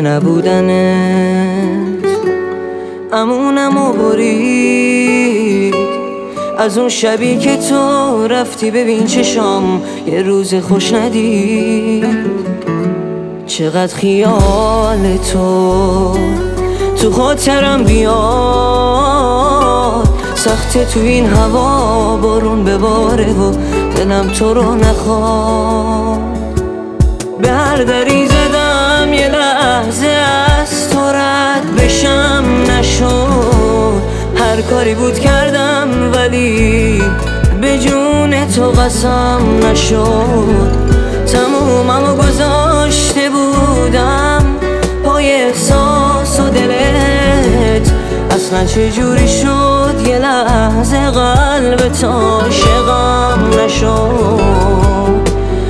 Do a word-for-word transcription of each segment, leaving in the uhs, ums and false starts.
نبودنت امونم و برید از اون شبی که تو رفتی. ببین چشام یه روز خوش ندید. چقدر خیال تو تو خاطرم بیاد. سخته تو این هوا بارون بباره و دلم تو رو نخواد. به هر دری زدم یه لحظه از تو رد بشم نشد. هر کاری بود کردم ولی به جون تو قسم نشد. تمومم و گذاشته بودم پای احساس و دلت. اصلا چجوری شد یه لحظه قلبت عاشقم نشد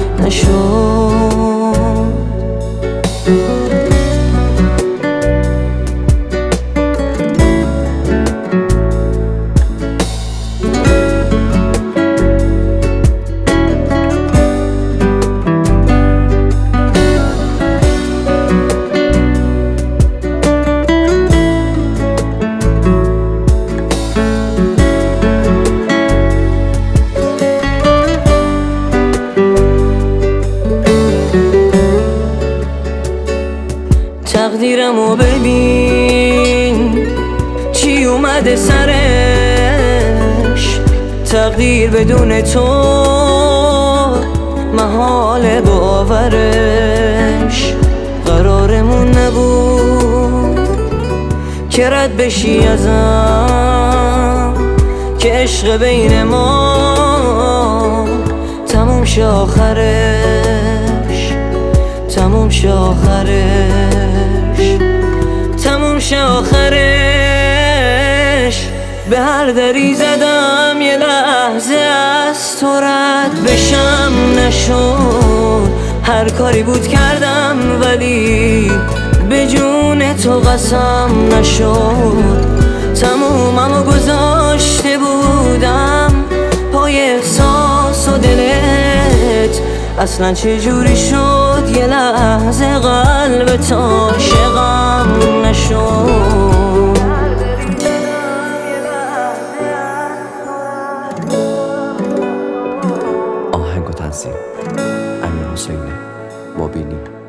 نشد. تقدیرمو ببین چی اومده سرش. تقدیر بدون تو محال باورش. قرارمون نبود که رد بشی ازم، که عشق بین ما تموم شه آخرش. تموم شه آخرش تموم شه آخرش. به هر دری زدم یه لحظه از تو رد بشم نشد. هر کاری بود کردم ولی به جون تو قسم نشد. تمومم و گذاشته بودم پای احساس و دلت. اصلا چجوری شد یه لحظه قلبت عاشقم نشد. آهنگ و تنظیم امیر حسینی مبینی.